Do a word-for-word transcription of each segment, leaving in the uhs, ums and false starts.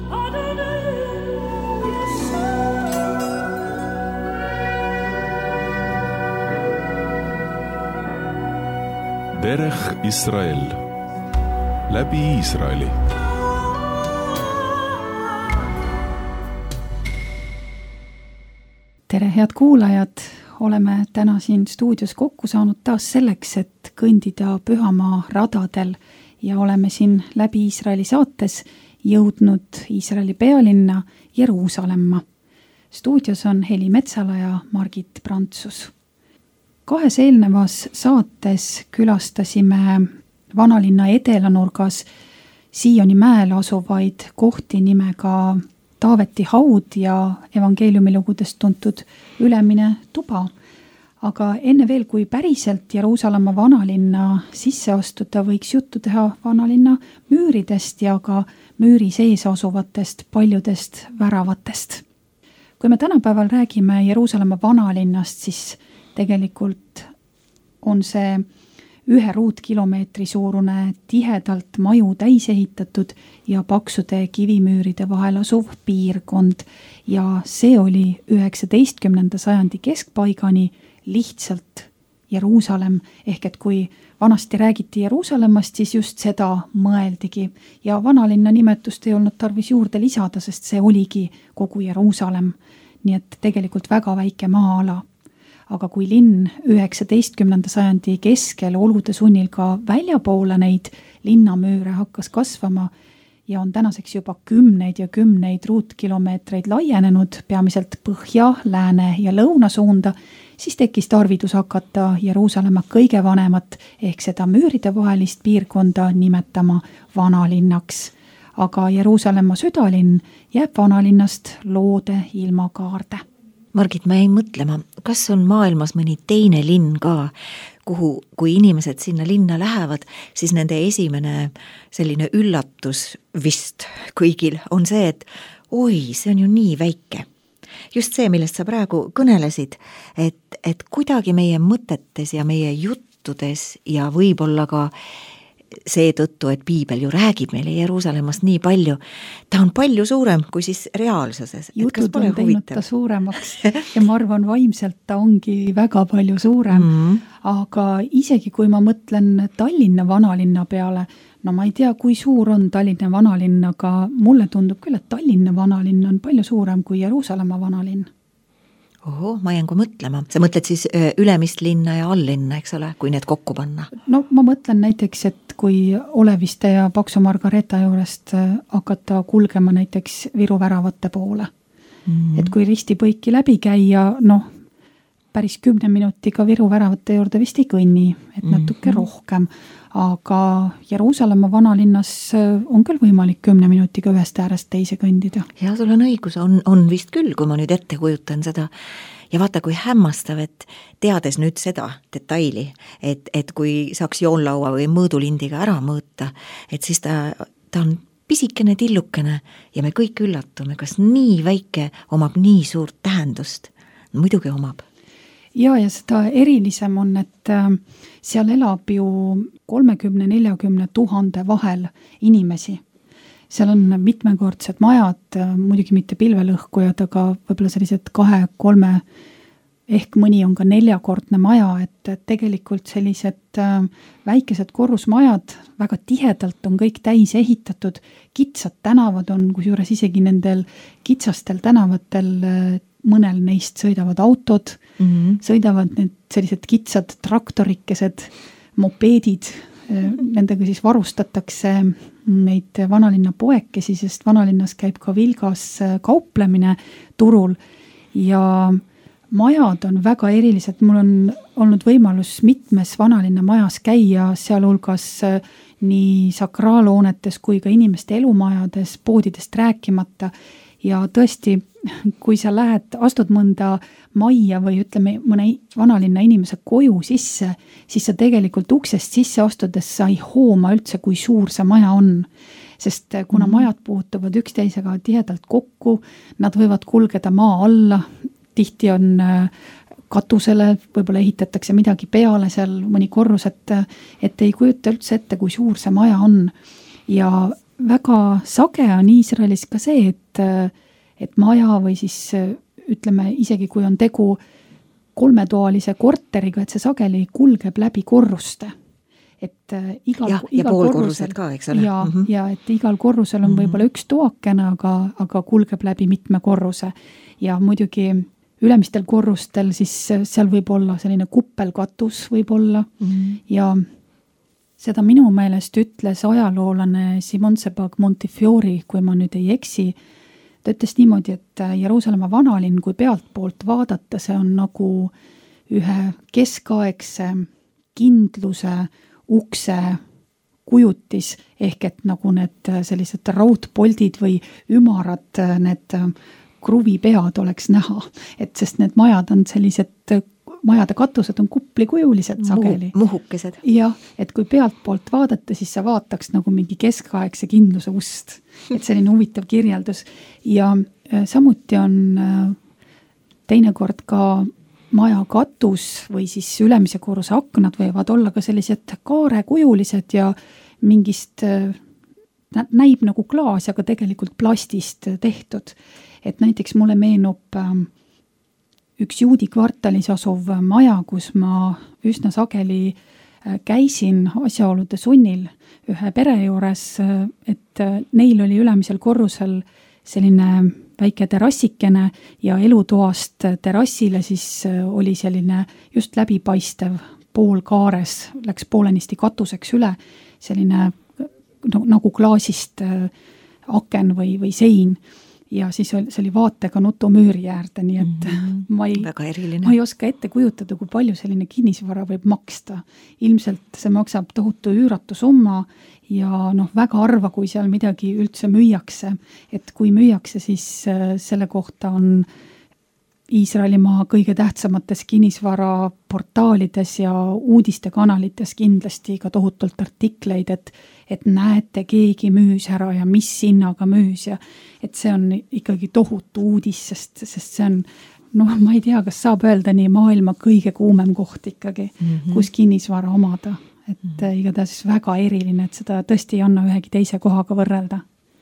דרך ישראל, läbi Iisraeli. Tere, head kuulajad! Oleme täna siin stuudios kokku saanud taas selleks, et kõndida pühamaa radadel ja oleme siin läbi Iisraeli saates jõudnud Iisraeli pealinna Jeruusalemma. Stuudios on Heli Metsala ja Margit Prantsus. Kahes eelnevas saates külastasime vanalinna edelanurgas Sioni mäel asuvaid kohti nimega Taaveti haud ja evangeeliumilugudest tuntud Ülemine tuba. Aga enne veel, kui päriselt Jeruusalemma vanalinna sisse astuda, võiks juttu teha vanalinna müüridest ja ka müüri sees asuvatest paljudest väravatest. Kui me tänapäeval räägime Jeruusalemma vanalinnast, siis tegelikult on see ühe ruutkilomeetri suurune tihedalt maju täis ehitatud ja paksude kivimüüride vahel asuv piirkond ja see oli üheksateistkümnenda sajandi keskpaigani lihtsalt Jeruusalemm, ehk et kui vanasti räägiti Jeruusalemmast, siis just seda mõeldigi ja vanalinna nimetust ei olnud tarvis juurde lisada, sest see oligi kogu Jeruusalemm, nii et tegelikult väga väike maa-ala. Aga kui linn üheksateistkümnenda sajandi keskel olude sunnil ka väljapoole neid linnamüüre hakkas kasvama ja on tänaseks juba kümneid ja kümneid ruutkilomeetreid laienenud peamiselt põhja, lääne ja lõuna suunda, siis tekkis tarvidus hakata Jeruusalemma kõige vanemat ehk seda müüride vahelist piirkonda nimetama vanalinnaks. Aga Jeruusalemma südalinn jääb vanalinnast loode ilma kaarde. Margit, ma jäin mõtlema, kas on maailmas mõni teine linn ka, kuhu, kui inimesed sinna linna lähevad, siis nende esimene selline üllatus vist kõigil on see, et oi, see on ju nii väike. Just see, millest sa praegu kõnelesid, et, et kuidagi meie mõtetes ja meie juttudes ja võib-olla ka seetõttu, et piibel ju räägib meile Jeruusalemmast nii palju, ta on palju suurem kui siis reaalsuses. Jutud on teinud ta suuremaks ja ma arvan, vaimselt ta ongi väga palju suurem, mm-hmm. aga isegi kui ma mõtlen Tallinna vanalinna peale, no ma ei tea, kui suur on Tallinna vanalinn, aga mulle tundub küll, et Tallinna vanalinn on palju suurem kui Jeruusalemma vanalinn. Oho, ma jään kui mõtlema. Sa mõtled siis ülemist linna ja alllinna, eks ole, kui need kokku panna? No ma mõtlen näiteks, et kui Oleviste ja Paksu Margareta juurest hakata kulgema näiteks Viru väravate poole. Mm-hmm. Et kui ristipõiki läbi käia, noh, päris kümne minutiga Viru väravate juurde vist ei kõnni, et natuke mm-hmm. rohkem. Aga Jeruusalemma vanalinnas on küll võimalik kümne minutiga ühest äärest teise kõndida. Ja sul on õigus, on, on vist küll, kui ma nüüd ette kujutan seda. Ja vaata, kui hämmastav, et teades nüüd seda detaili, et, et kui saaks joonlaua või mõõdulindiga ära mõõta, et siis ta, ta on pisikene tillukene ja me kõik üllatume, kas nii väike omab nii suurt tähendust. Muidugi omab. Ja, ja seda erilisem on, et seal elab ju kolmekümne neljakümne tuhande vahel inimesi. Seal on mitmekordsed majad, muidugi mitte pilvelõhkujad, aga võib-olla sellised kahe-kolme, ehk mõni on ka neljakordne maja, et tegelikult sellised väikesed korrusmajad väga tihedalt on kõik täis ehitatud, kitsad tänavad on, kusjuures isegi nendel kitsastel tänavatel mõnel neist sõidavad autod, mm-hmm. sõidavad need sellised kitsad traktorikesed, mopeedid, nendega siis varustatakse neid vanalinna poekesi, sest vanalinnas käib ka vilgas kauplemine turul ja majad on väga erilised. Mul on olnud võimalus mitmes vanalinna majas käia, sealhulgas nii sakraalhoonetes kui ka inimeste elumajades, poodidest rääkimata ja tõesti, kui sa lähed, astud mõnda majja või ütleme mõne vanalinna inimese koju sisse, siis sa tegelikult uksest sisse astudes sa ei hooma üldse, kui suur see maja on. Sest kuna mm-hmm. majad puutuvad üksteisega tihedalt kokku, nad võivad kulgeda maa alla, tihti on katusele, võib-olla ehitatakse midagi peale seal mõni korrus, et, et ei kujuta üldse ette, kui suur see maja on. Ja väga sage on Iisraelis ka see, et, et maja või siis ütleme, isegi kui on tegu kolmetoalise korteriga, et see sageli kulgeb läbi korruste. Et igal, ja, igal ja poolkorrused ka, eks ole. Ja, mm -hmm. ja et igal korrusel on mm -hmm. võib-olla üks toakene, aga, aga kulgeb läbi mitme korruse. Ja muidugi ülemistel korrustel siis seal võib olla selline kuppelkatus võib olla mm -hmm. ja seda minu meelest ütles ajaloolane Simon Sebag Montefiore, kui ma nüüd ei eksi. Ta ütles niimoodi, et Jeruusalemma vanalinn, kui pealtpoolt vaadata, see on nagu ühe keskaegse kindluse ukse kujutis, ehk et nagu need sellised raudpoldid või ümarad, need kruvipead oleks näha, et sest need majad on sellised, majade katused on kuplikujulised sageli. Muhukesed. Jah, et kui pealtpoolt vaadata, siis sa vaataks nagu mingi keskaegse kindluse ust. Et selline huvitav kirjeldus. Ja samuti on teinekord ka maja katus või siis ülemise korruse aknad võivad olla ka sellised kaarekujulised ja mingist näib nagu klaas, aga tegelikult plastist tehtud. Et näiteks mulle meenub üks juudi kvartalis asuv maja, kus ma üsna sageli käisin asjaolude sunnil ühe pere juures, et neil oli ülemisel korrusel selline väike terassikene ja elutoast terassile siis oli selline just läbipaistev pool kaares, läks poolenisti katuseks üle, selline no, nagu klaasist aken või, või sein. Ja siis oli, see oli vaatega nutumüüri äärde, nii et mm-hmm. ma, ei, ma ei oska ette kujutada, kui palju selline kinnisvara võib maksta. Ilmselt see maksab tohutu üüratu summa ja noh, väga harva, kui seal midagi üldse müüakse. Et kui müüakse, siis selle kohta on Iisraelimaa kõige tähtsamates kinnisvaraportaalides ja uudistekanalites kindlasti ka tohutult artikleid, et et näete, keegi müüs ära ja mis hinnaga müüs ja et see on ikkagi tohutu uudis, sest, sest see on, noh, ma ei tea, kas saab öelda nii maailma kõige kuumem koht ikkagi, mm-hmm. kus kinnisvara omada. Et mm-hmm. igatahes väga eriline, et seda tõesti ei anna ühegi teise kohaga võrrelda.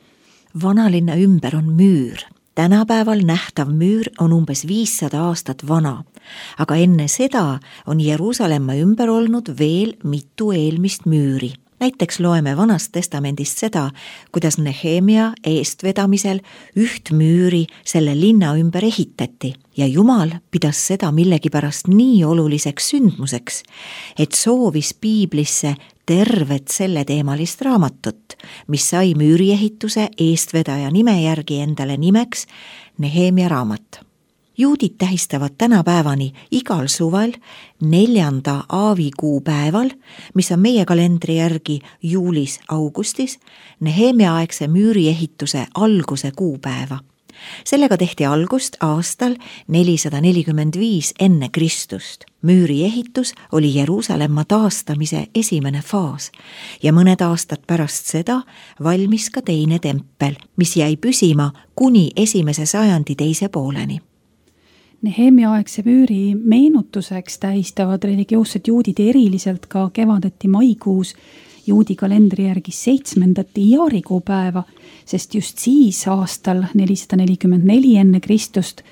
Vanalinna ümber on müür. Tänapäeval nähtav müür on umbes viissada aastat vana, aga enne seda on Jeruusalemma ümber olnud veel mitu eelmist müüri. Näiteks loeme Vanast testamendist seda, kuidas Nehemia eestvedamisel üht müüri selle linna ümber ehitati ja Jumal pidas seda millegipärast nii oluliseks sündmuseks, et soovis Piiblisse tervet selle teemalist raamatut, mis sai müüriehituse eestvedaja nime järgi endale nimeks Nehemia raamat. Juudid tähistavad tänapäevani igal suvel neljanda aavikuu päeval, mis on meie kalendri järgi juulis-augustis, Nehemia-aegse müüriehituse alguse kuupäeva. Sellega tehti algust aastal nelisada nelikümmend viis enne Kristust. Müüriehitus oli Jeruusalemma taastamise esimene faas ja mõned aastad pärast seda valmis ka teine tempel, mis jäi püsima kuni esimese sajandi teise pooleni. Nehemia-aegse müüri meenutuseks tähistavad religioossed juudid eriliselt ka kevadeti maikuus juudi kalendri järgi seitsmendat Iarikuu päeva, sest just siis aastal nelisada nelikümmend neli enne Kristust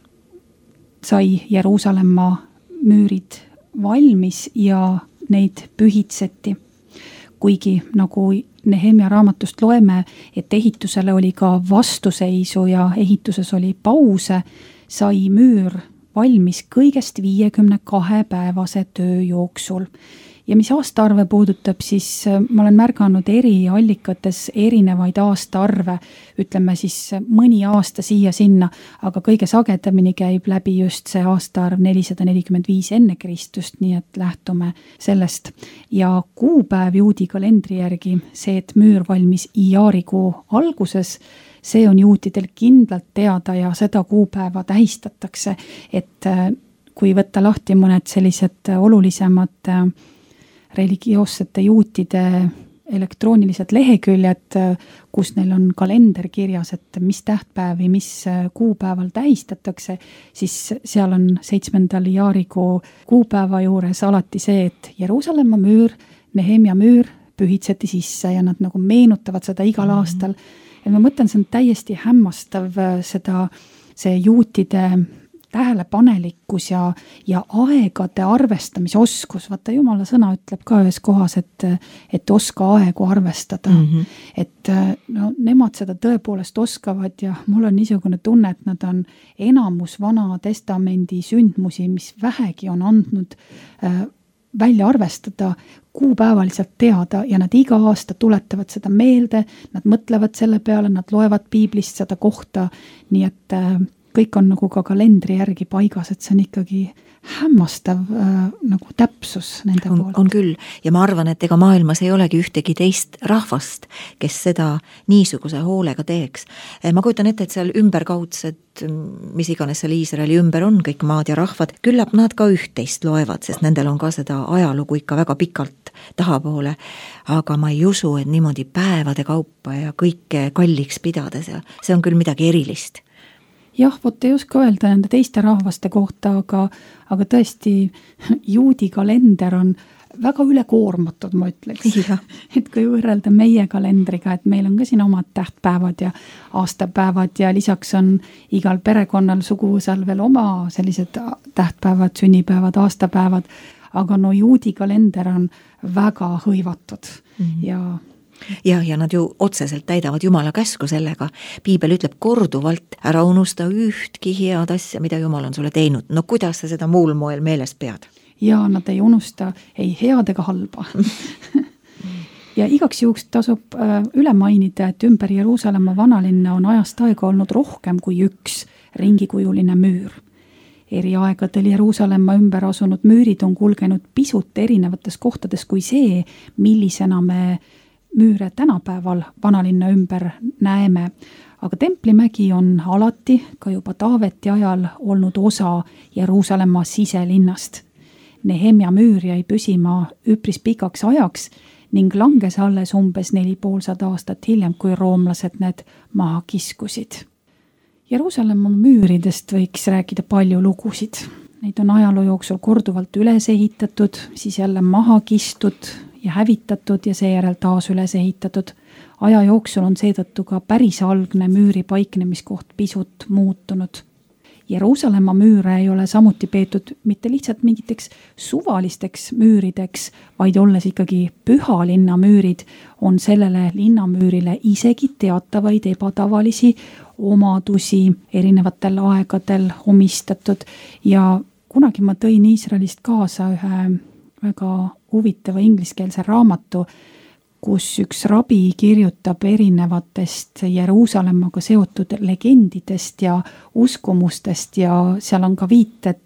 sai Jeruusalemma müürid valmis ja neid pühitseti. Kuigi nagu Nehemia raamatust loeme, et ehitusele oli ka vastuseisu ja ehituses oli pause, sai müür valmis kõigest viiekümne kahe päevase töö jooksul. Ja mis aastaarve puudutab, siis ma olen märganud eri allikates erinevaid aastaarve, ütleme siis mõni aasta siia sinna, aga kõige sagedamini käib läbi just see aastaarv nelisada nelikümmend viis enne Kristust, nii et lähtume sellest. Ja kuupäev juudi kalendri järgi, see, et müür valmis Iarikuu alguses, see on juutidel kindlalt teada ja seda kuupäeva tähistatakse, et kui võtta lahti mõned sellised olulisemad religioossete juutide elektroonilised leheküljed, kus neil on kalender kirjas, et mis tähtpäevi, mis kuupäeval tähistatakse, siis seal on seitsmendal Iarikuu kuupäeva juures alati see, et Jeruusalemma müür, Nehemia müür pühitseti sisse ja nad nagu meenutavad seda igal mm-hmm. aastal. Ja ma mõtlen, see on täiesti hämmastav seda, see juutide tähelepanelikkus ja, ja aegade arvestamise oskus. Vaata, Jumala sõna ütleb ka ühes kohas, et, et oska aegu arvestada. Mm-hmm. Et no, nemad seda tõepoolest oskavad ja mul on niisugune tunne, et nad on enamus Vana Testamendi sündmusi, mis vähegi on andnud äh, välja arvestada, kuupäevaliselt teada ja nad iga aasta tuletavad seda meelde, nad mõtlevad selle peale, nad loevad piiblist seda kohta, nii et äh, kõik on nagu ka kalendri järgi paigas, et see on ikkagi hämmastav äh, nagu täpsus nende on, poolt. On küll ja ma arvan, et ega maailmas ei olegi ühtegi teist rahvast, kes seda niisuguse hoolega teeks. Ma kujutan ette, et seal ümberkaudsed, mis iganes seal Iisraeli ümber on, kõik maad ja rahvad, küllap nad ka üht-teist loevad, sest nendel on ka seda ajalugu ikka väga pikalt tahapoole, aga ma ei usu, et niimoodi päevade kaupa ja kõike kalliks pidades ja see on küll midagi erilist. Jah, vot ei oska öelda nende teiste rahvaste kohta, aga, aga tõesti juudi kalender on väga ülekoormatud, ma ütleks. Et kui võrrelda meie kalendriga, et meil on ka siin omad tähtpäevad ja aastapäevad ja lisaks on igal perekonnal suguvõsal veel oma sellised tähtpäevad, sünnipäevad, aastapäevad, aga no juudi kalender on väga hõivatud mm-hmm. ja Ja, ja nad ju otseselt täidavad Jumala käsku sellega. Piibel ütleb korduvalt, ära unusta ühtki head asja, mida Jumal on sulle teinud. No kuidas sa seda muul moel meeles pead? Ja nad ei unusta ei head ega halba. Ja igaks juhuks tasub üle mainida, et ümber Jeruusalemma vanalinna on ajast aega olnud rohkem kui üks ringikujuline müür. Eri aegadel Jeruusalemma ümber asunud müürid on kulgenud pisut erinevates kohtades kui see, millisena me müüre tänapäeval vanalinna ümber näeme, aga Templimägi on alati, ka juba Taaveti ajal, olnud osa Jeruusalemma siselinnast. Nehemia müür jäi püsima üpris pikaks ajaks ning langes alles umbes neli poolsada aastat hiljem, kui roomlased need maha kiskusid. Jeruusalemma müüridest võiks rääkida palju lugusid. Neid on ajaloo jooksul korduvalt üles ehitatud, siis jälle maha kistud ja hävitatud ja seejärel taas üles ehitatud. Aja jooksul on seetõttu ka päris algne müüri paiknemiskoht pisut muutunud. Jeruusalemma müüre ei ole samuti peetud mitte lihtsalt mingiteks suvalisteks müürideks, vaid olles ikkagi püha linna müürid, on sellele linnamüürile isegi teatavaid ebatavalisi omadusi erinevatel aegadel omistatud ja kunagi ma tõin Iisraelist kaasa ühe väga huvitava ingliskeelse raamatu, kus üks rabi kirjutab erinevatest Jeruusalemmaga seotud legendidest ja uskumustest ja seal on ka viited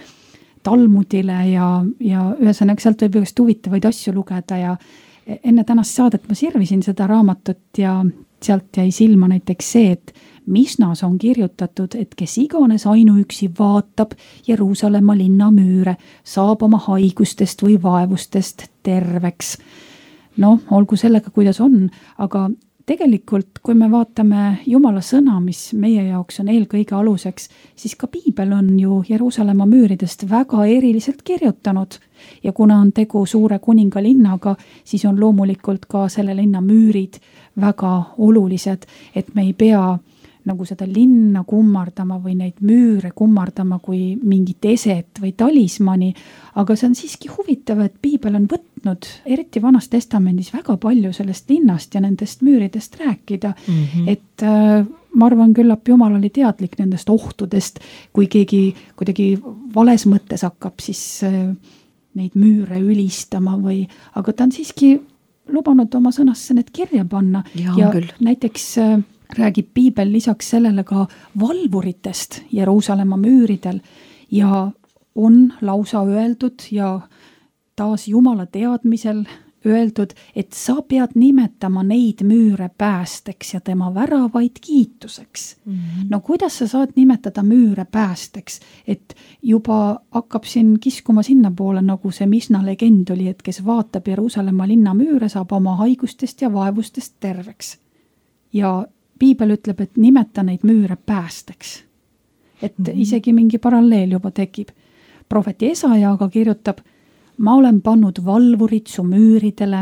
Talmudile ja, ja ühesõnaga sealt võib just huvitavaid asju lugeda ja enne tänast saadet ma sirvisin seda raamatut ja sealt jäi silma näiteks see, et Misnas on kirjutatud, et kes iganes ainuüksi vaatab Jeruusalemma linna müüre, saab oma haigustest või vaevustest terveks. No, olgu sellega, kuidas on, aga tegelikult, kui me vaatame Jumala sõna, mis meie jaoks on eelkõige aluseks, siis ka Piibel on ju Jeruusalemma müüridest väga eriliselt kirjutanud. Ja kuna on tegu suure kuninga linnaga, siis on loomulikult ka selle linna müürid väga olulised, et me ei pea nagu seda linna kummardama või neid müüre kummardama kui mingit eset või talismani, aga see on siiski huvitav, et Piibel on võtnud, eriti Vanas Testamendis, väga palju sellest linnast ja nendest müüridest rääkida, mm-hmm. et äh, ma arvan, küllap Jumal oli teadlik nendest ohtudest, kui keegi kuidagi vales mõttes hakkab siis äh, neid müüre ülistama või, aga ta on siiski lubanud oma sõnasse need kirja panna ja, ja näiteks äh, räägib Piibel lisaks sellele ka valvuritest Jeruusalemma müüridel ja on lausa öeldud ja taas Jumala teadmisel öeldud, et sa pead nimetama neid müüre päästeks ja tema väravaid kiituseks. Mm-hmm. No kuidas sa saad nimetada müüre päästeks, et juba hakkab siin kiskuma sinna poole, nagu see Misna legend oli, et kes vaatab Jeruusalemma linna müüre, saab oma haigustest ja vaevustest terveks. Ja Piibel ütleb, et nimeta neid müüre päästeks. Et mm-hmm. isegi mingi paralleel juba tekib. Prohvet Esaja aga kirjutab, ma olen pannud valvurid su müüridele,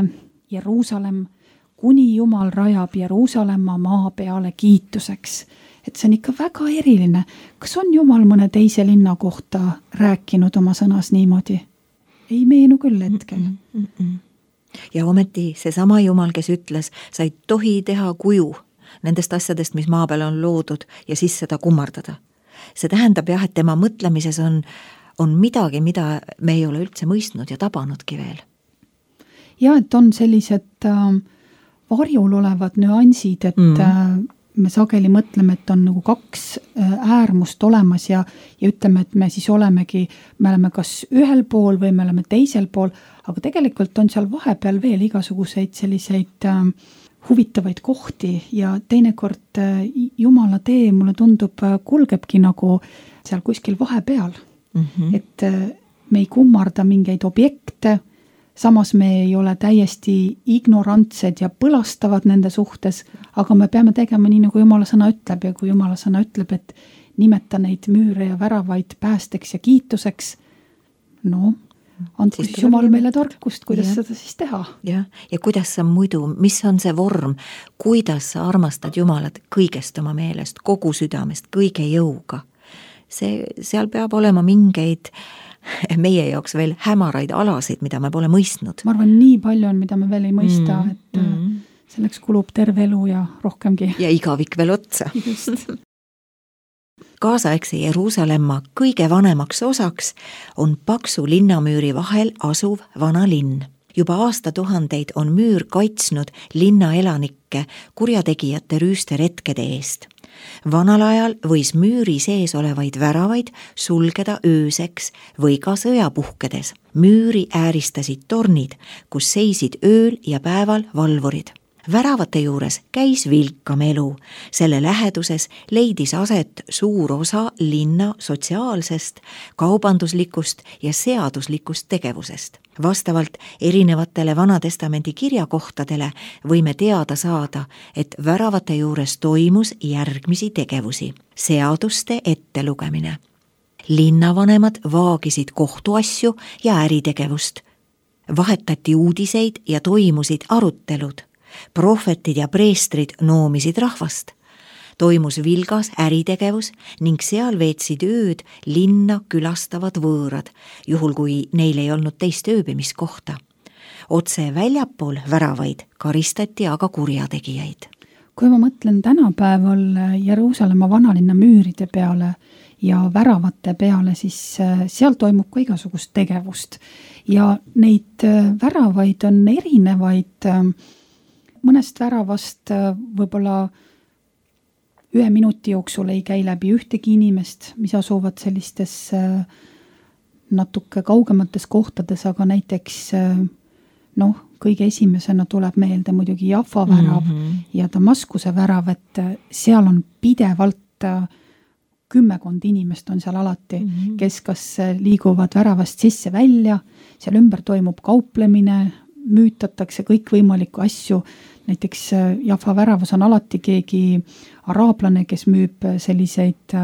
Jeruusalemm, kuni Jumal rajab Jeruusalemma maa peale kiituseks. Et see on ikka väga eriline. Kas on Jumal mõne teise linna kohta rääkinud oma sõnas niimoodi? Ei meenu küll hetkel. Mm -mm -mm. Ja ometi see sama Jumal, kes ütles, sa ei tohi teha kuju nendest asjadest, mis maa peal on loodud ja siis seda kummardada. See tähendab jah, et tema mõtlemises on, on midagi, mida me ei ole üldse mõistnud ja tabanudki veel. Ja, et on sellised äh, varjul olevad nüansid, et mm. äh, me sageli mõtleme, et on nagu kaks äärmust olemas ja, ja ütleme, et me siis olemegi, me oleme kas ühel pool või me oleme teisel pool, aga tegelikult on seal vahepeal veel igasuguseid selliseid äh, huvitavaid kohti ja teinekord äh, Jumala tee, mulle tundub, kulgebki nagu seal kuskil vahepeal. Mm-hmm. Et äh, me ei kummarda mingeid objekte, samas me ei ole täiesti ignorantsed ja põlastavad nende suhtes, aga me peame tegema nii, nagu Jumala sõna ütleb ja kui Jumala sõna ütleb, et nimeta neid müüre ja väravaid päästeks ja kiituseks, no, andku siis Jumal meile tarkust, kuidas ja. seda siis teha. Ja. ja kuidas sa muidu, mis on see vorm, kuidas sa armastad Jumalat kõigest oma meelest, kogu südamest, kõige jõuga. See, seal peab olema mingeid meie jaoks veel hämaraid alasid, mida me pole mõistnud. Ma arvan, nii palju on, mida me veel ei mõista, mm, et mm. selleks kulub terve elu ja rohkemgi. Ja igavik veel otsa. Just. Kaasaegse Jeruusalemma kõige vanemaks osaks on paksu linnamüüri vahel asuv vana linn. Juba aastatuhandeid on müür kaitsnud linna elanikke kurjategijate rüüsteretkede eest. Vanal ajal võis müüri sees olevaid väravaid sulgeda ööseks või ka sõjapuhkedes. Müüri ääristasid tornid, kus seisid ööl ja päeval valvurid. Väravate juures käis vilkam elu. Selle läheduses leidis aset suur osa linna sotsiaalsest, kaubanduslikust ja seaduslikust tegevusest. Vastavalt erinevatele Vanatestamendi kirjakohtadele võime teada saada, et väravate juures toimus järgmisi tegevusi. Seaduste ettelugemine. Linnavanemad vaagisid kohtuasju ja äritegevust. Vahetati uudiseid ja toimusid arutelud. Prohvetid ja preestrid noomisid rahvast. Toimus vilgas äritegevus ning seal veetsid ööd linna külastavad võõrad, juhul kui neil ei olnud teist ööbimiskohta. Otse väljapool väravaid karistati aga kurjategijaid. Kui ma mõtlen tänapäeval Jeruusalemma vanalinna müüride peale ja väravate peale, siis seal toimub ka igasugust tegevust. Ja neid väravaid on erinevaid. Mõnest väravast võib-olla ühe minuti jooksul ei käi läbi ühtegi inimest, mis asuvad sellistes natuke kaugemates kohtades, aga näiteks noh, kõige esimesena tuleb meelde muidugi Jaffa värav mm-hmm. ja Damaskuse värav, et seal on pidevalt kümmekond inimest on seal alati, mm-hmm. kes kas liiguvad väravast sisse välja, seal ümber toimub kauplemine, müütatakse kõikvõimalikku asju. Näiteks Jaffa väravas on alati keegi araablane, kes müüb selliseid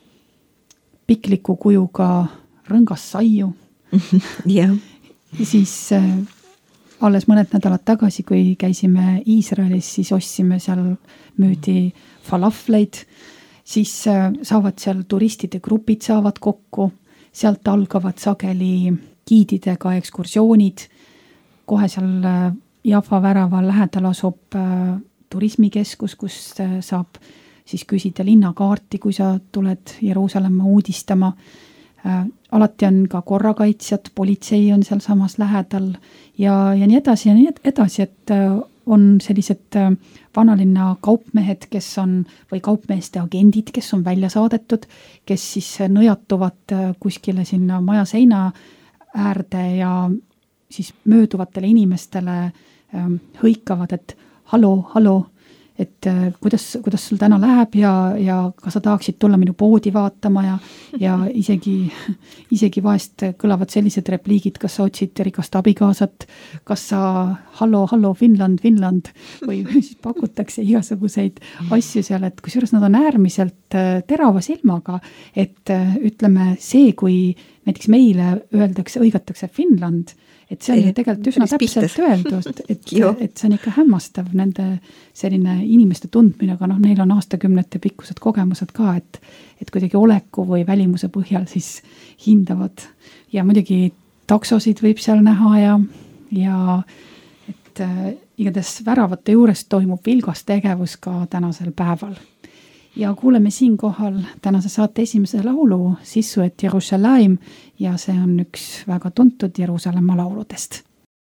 pikliku kujuga rõngassaiu. Yeah. Siis alles mõned nädalad tagasi, kui käisime Iisraelis, siis ostsime seal, müüdi falafleid, siis saavad seal turistide grupid saavad kokku, sealt algavad sageli giididega ekskursioonid, kohe seal Jaffa värava lähedal asub äh, turismikeskus, kus äh, saab siis küsida linnakaarti, kui sa tuled Jeruusalemma uudistama. Äh, alati on ka korrakaitsjad, politsei on seal samas lähedal ja, ja nii edasi ja nii edasi, et äh, on sellised äh, vanalinna kaupmehed, kes on, või kaupmeeste agendid, kes on välja saadetud, kes siis nõjatuvad äh, kuskile sinna maja seina äärde ja siis mööduvatele inimestele hõikavad, et hallo, hallo, et kuidas, kuidas sul täna läheb ja, ja kas sa tahaksid tulla minu poodi vaatama ja, ja isegi, isegi vahest kõlavad sellised repliigid, kas sa otsid rikast abikaasat, kas sa hallo, hallo, Finland, Finland või siis pakutakse igasuguseid asju seal, et kusjuures nad on äärmiselt terava silmaga, et ütleme see, kui näiteks meile öeldakse, õigatakse Finland, et see on ju tegelikult üsna täpselt öeldud, et, et see on ikka hämmastav nende selline inimeste tundmine, aga noh, neil on aastakümnete pikkused kogemused ka, et, et kuidagi oleku või välimuse põhjal siis hindavad ja muidugi taksosid võib seal näha ja, ja et äh, igatahes väravate juures toimub vilgas tegevus ka tänasel päeval. Ja kuuleme siinkohal tänase saate esimese laulu Sissu et Jerusalem ja see on üks väga tuntud Jeruusalemma lauludest.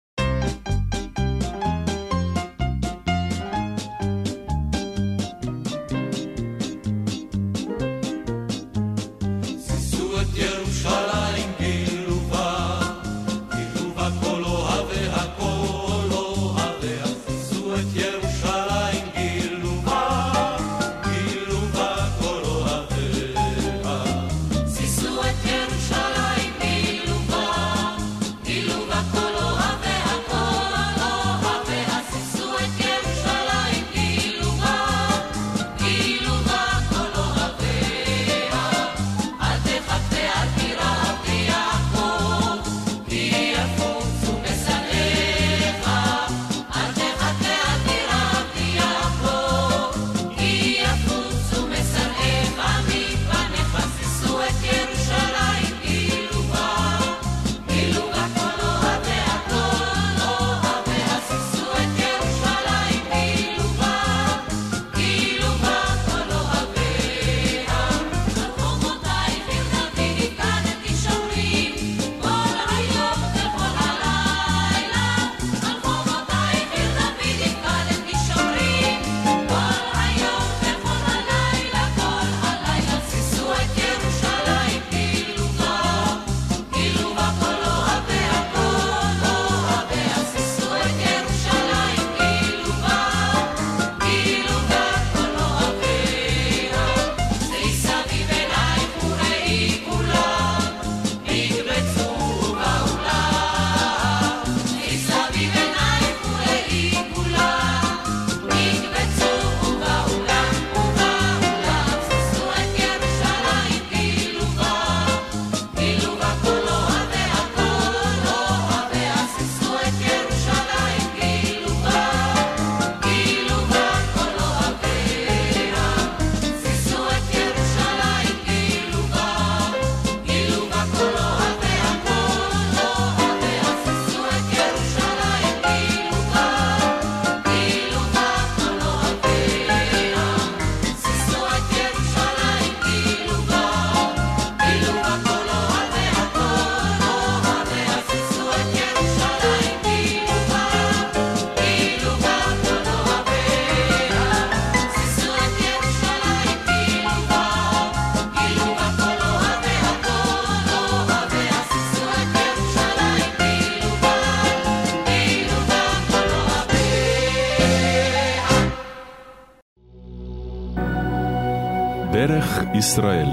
דרך ישראל,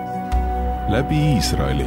läbi Iisraeli.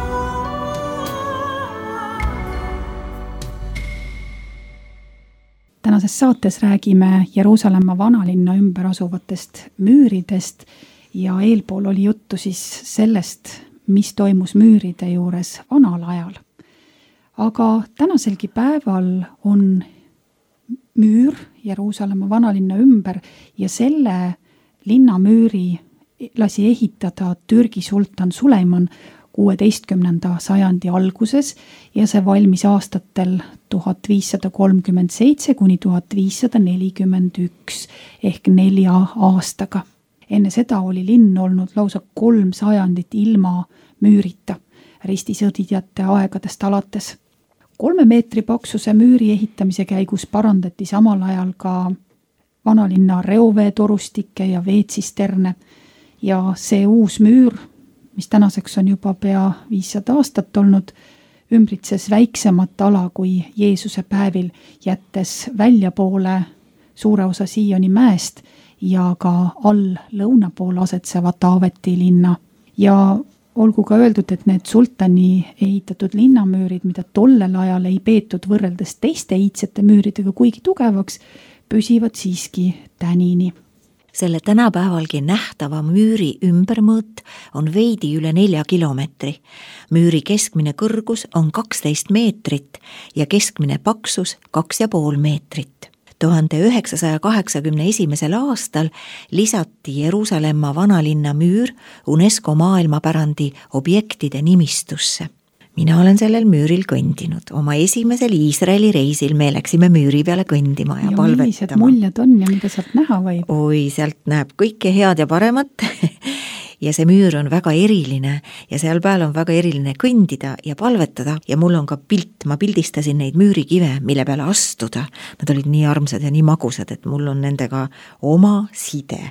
Tänases saates räägime Jeruusalemma vanalinna ümber asuvatest müüridest ja eelpool oli juttu siis sellest, mis toimus müüride juures vanal ajal. Aga tänaselgi päeval on müür Jeruusalemma vanalinna ümber ja selle linnamüüri lasi ehitada Türgi sultan Suleiman kuueteistkümnenda sajandi alguses ja see valmis aastatel tuhat viissada kolmkümmend seitse kuni tuhat viissada nelikümmend üks ehk nelja aastaga. Enne seda oli linn olnud lausa kolm sajandit ilma müürita ristisõdijate aegadest alates. Kolme meetri paksuse müüri ehitamise käigus parandati samal ajal ka vanalinna reoveetorustikke ja veetsisterne ja see uus müür, mis tänaseks on juba pea viissada aastat olnud, ümbritses väiksemat ala kui Jeesuse päevil, jättes väljapoole suure osa Sioni mäest ja ka all lõuna pool asetseva Taaveti linna. Ja olgu ka öeldud, et need sultani ehitatud linnamüürid, mida tollel ajal ei peetud võrreldes teiste iidsete müüridega kuigi tugevaks, püsivad siiski tänini. selle tänapäevalgi nähtava müüri ümbermõõt on veidi üle nelja kilomeetri. Müüri keskmine kõrgus on kaksteist meetrit ja keskmine paksus kaks ja pool meetrit. tuhande üheksasaja kaheksakümne esimesel aastal lisati Jeruusalemma vanalinna müür UNESCO maailmapärandi objektide nimistusse. Mina olen sellel müüril kõndinud. Oma esimesel Iisraeli reisil me läksime müüri peale kõndima ja, ja palvetama. Millised muljed on ja mida sealt näha võib? Oi, sealt näeb kõike head ja paremat ja see müür on väga eriline ja seal peal on väga eriline kõndida ja palvetada ja mul on ka pilt, ma pildistasin neid müürikive, mille peale astuda. Nad olid nii armsad ja nii magusad, et mul on nendega oma side.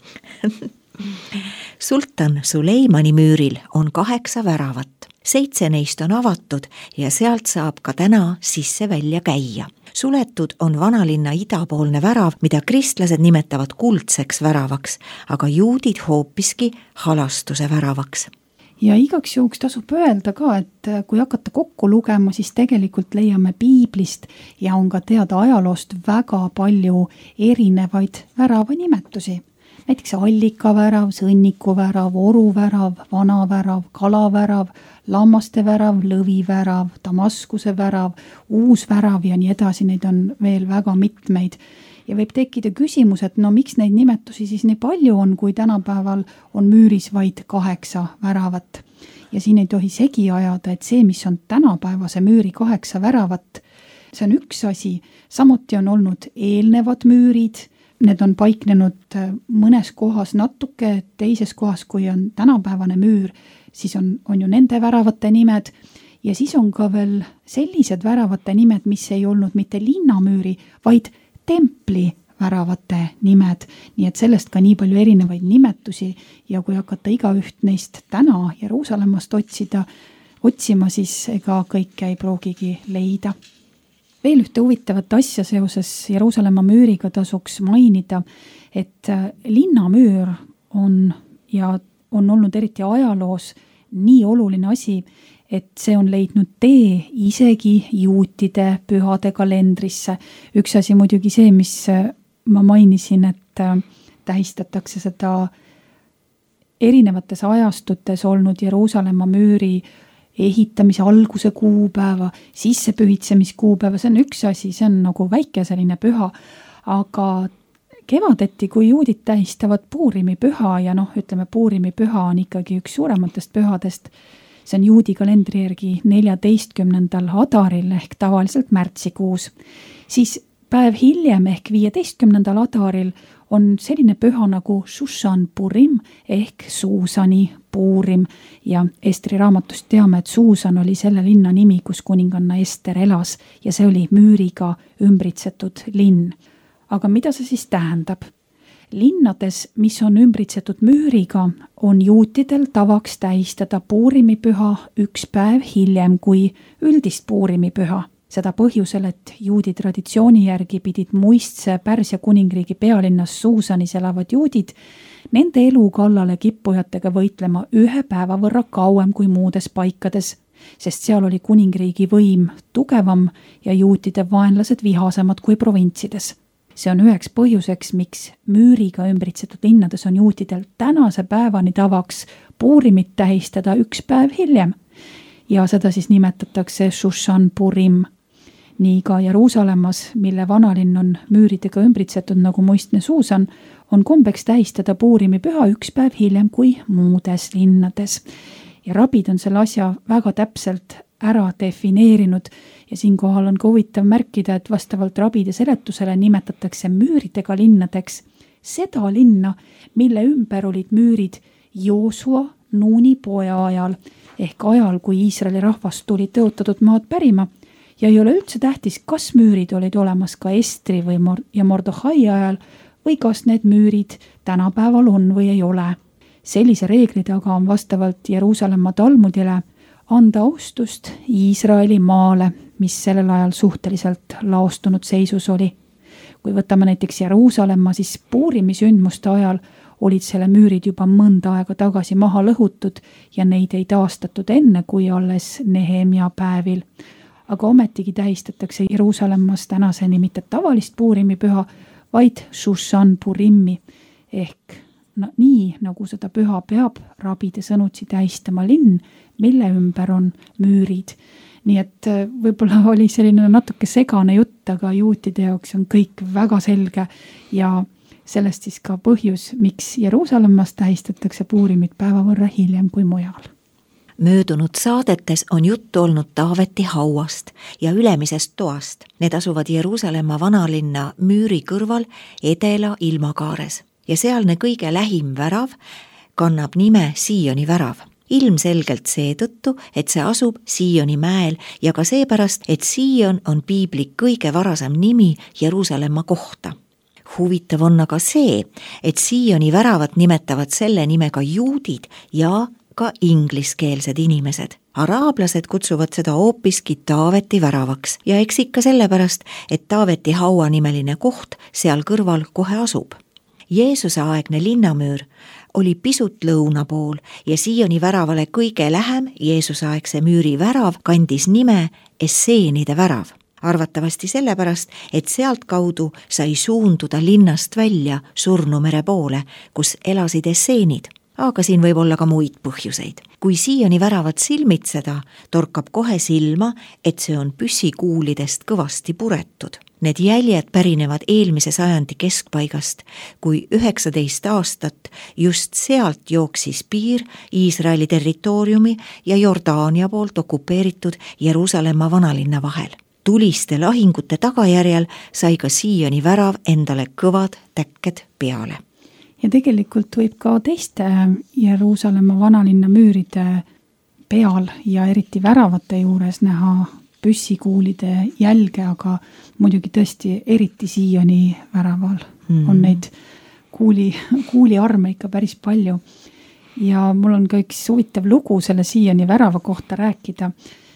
Sultan Suleimani müüril on kaheksa väravat. Seitse neist on avatud ja sealt saab ka täna sisse välja käia. Suletud on vanalinna idapoolne värav, mida kristlased nimetavad kuldseks väravaks, aga juudid hoopiski halastuse väravaks. Ja igaks juhuks tasub öelda ka, et kui hakata kokku lugema, siis tegelikult leiame piiblist ja on ka teada ajaloost väga palju erinevaid värava nimetusi. Näiteks allikavärav, sõnnikuvärav, oruvärav, vanavärav, kalavärav, lammaste värav, lõvivärav, Damaskuse värav, uus värav ja nii edasi, neid on veel väga mitmeid. Ja võib tekkida küsimus, et no miks neid nimetusi siis nii palju on, kui tänapäeval on müüris vaid kaheksa väravat. Ja siin ei tohi segi ajada, et see, mis on tänapäevase müüri kaheksa väravat, see on üks asi. Samuti on olnud eelnevad müürid. Need on paiknenud mõnes kohas natuke, teises kohas, kui on tänapäevane müür, siis on, on ju nende väravate nimed ja siis on ka veel sellised väravate nimed, mis ei olnud mitte linnamüüri, vaid templi väravate nimed. Nii et sellest ka nii palju erinevaid nimetusi ja kui hakata igaüht neist täna Jeruusalemmast otsida, otsima, siis ega kõike ei proogigi leida. Veel ühte huvitavat asja seoses Jeruusalemma müüriga tasuks mainida, et linnamüür on ja on olnud eriti ajaloos nii oluline asi, et see on leidnud tee isegi juutide pühade kalendrisse. Üks asi muidugi see, mis ma mainisin, et tähistatakse seda erinevates ajastutes olnud Jeruusalemma müüri ehitamise alguse kuupäeva, sissepühitsemiskuupäeva, see on üks asi, see on nagu väike selline püha, aga kevadeti, kui juudid tähistavad Puurimi püha ja noh, ütleme Puurimi püha on ikkagi üks suurematest pühadest, see on juudi kalendri järgi neljateistkümnendal Adaril ehk tavaliselt märtsikuus, siis päev hiljem ehk viieteistkümnendal Adaril on selline püha nagu Shushan Purim ehk Suusani Puurim ja Estri raamatust teame, et Suusan oli selle linna nimi, kus kuninganna Ester elas ja see oli müüriga ümbritsetud linn. Aga mida see siis tähendab? Linnades, mis on ümbritsetud müüriga, on juutidel tavaks tähistada Puurimi püha üks päev hiljem kui üldist Puurimi püha. Seda põhjusel, et juudi traditsiooni järgi pidid muistse Pärsia kuningriigi pealinnas Suusanis elavad juudid nende elu kallale kippujatega võitlema ühe päeva võrra kauem kui muudes paikades, sest seal oli kuningriigi võim tugevam ja juutide vaenlased vihasemad kui provintsides. See on üheks põhjuseks, miks müüriga ümbritsetud linnades on juutidel tänase päevani tavaks Puurimit tähistada üks päev hiljem ja seda siis nimetatakse Shushan Purim. Nii ka Jeruusalemmas, mille vanalinn on müüridega ümbritsetud nagu muistne Suusan, on kombeks tähistada Puurimi püha üks päev hiljem kui muudes linnades. Ja rabid on selle asja väga täpselt ära defineerinud ja siinkohal on ka huvitav märkida, et vastavalt rabide seletusele nimetatakse müüridega linnadeks seda linna, mille ümber olid müürid Joosua Nuuni poja ajal ehk ajal, kui Iisraeli rahvast tuli tõotatud maad pärima. Ja ei ole üldse tähtis, kas müürid olid olemas ka Estri või Mor- ja Mordohai ajal või kas need müürid tänapäeval on või ei ole. Sellise reegli taga on vastavalt Jeruusalemma Talmudile anda austust Iisraeli maale, mis sellel ajal suhteliselt laostunud seisus oli. Kui võtame näiteks Jeruusalemma, siis Puurimi sündmuste ajal olid selle müürid juba mõnda aega tagasi maha lõhutud ja neid ei taastatud enne kui alles Nehemia päevil. Aga ometigi tähistatakse Jeruusalemmas tänaseni mitte tavalist Puurimi püha, vaid Shushan Purimi ehk no, nii, nagu seda püha peab rabide sõnutsi tähistama linn, mille ümber on müürid. Nii et võib-olla oli selline natuke segane jutt, aga juutide jaoks on kõik väga selge ja sellest siis ka põhjus, miks Jeruusalemmas tähistatakse Puurimit päeva võrra hiljem kui mujal. Möödunud saadetes on juttu olnud Taaveti hauast ja ülemisest toast. Need asuvad Jeruusalemma vanalinna müüri kõrval edela ilmakaares ja sealne kõige lähim värav kannab nime Sioni värav. Ilmselgelt seetõttu, et see asub Sioni mäel ja ka seepärast, et Sion on piibli kõige varasem nimi Jeruusalemma kohta. Huvitav on aga see, et Sioni väravat nimetavad selle nimega juudid ja ka ingliskeelsed inimesed. Araablased kutsuvad seda hoopiski Taaveti väravaks ja eks ikka sellepärast, et Taaveti haua nimeline koht seal kõrval kohe asub. Jeesuse aegne linnamüür oli pisut lõuna pool ja Sioni väravale kõige lähem Jeesuse aegse müüri värav kandis nime Esseenide värav. Arvatavasti sellepärast, et sealt kaudu sai suunduda linnast välja Surnumere poole, kus elasid esseenid. Aga siin võib olla ka muid põhjuseid. Kui Sioni väravat silmitseda, torkab kohe silma, et see on püssikuulidest kõvasti puretud. Need jäljed pärinevad eelmise sajandi keskpaigast, kui üheksateist aastat just sealt jooksis piir Iisraeli territooriumi ja Jordaania poolt okupeeritud Jeruusalemma vanalinna vahel. Tuliste lahingute tagajärjel sai ka Sioni värav endale kõvad täkked peale. Ja tegelikult võib ka teiste Jeruusalemma vanalinna müüride peal ja eriti väravate juures näha püssikuulide jälge, aga muidugi tõesti eriti Sioni väraval mm. on neid kuuli, kuuliarme ikka päris palju. Ja mul on ka üks huvitav lugu selle Sioni värava kohta rääkida,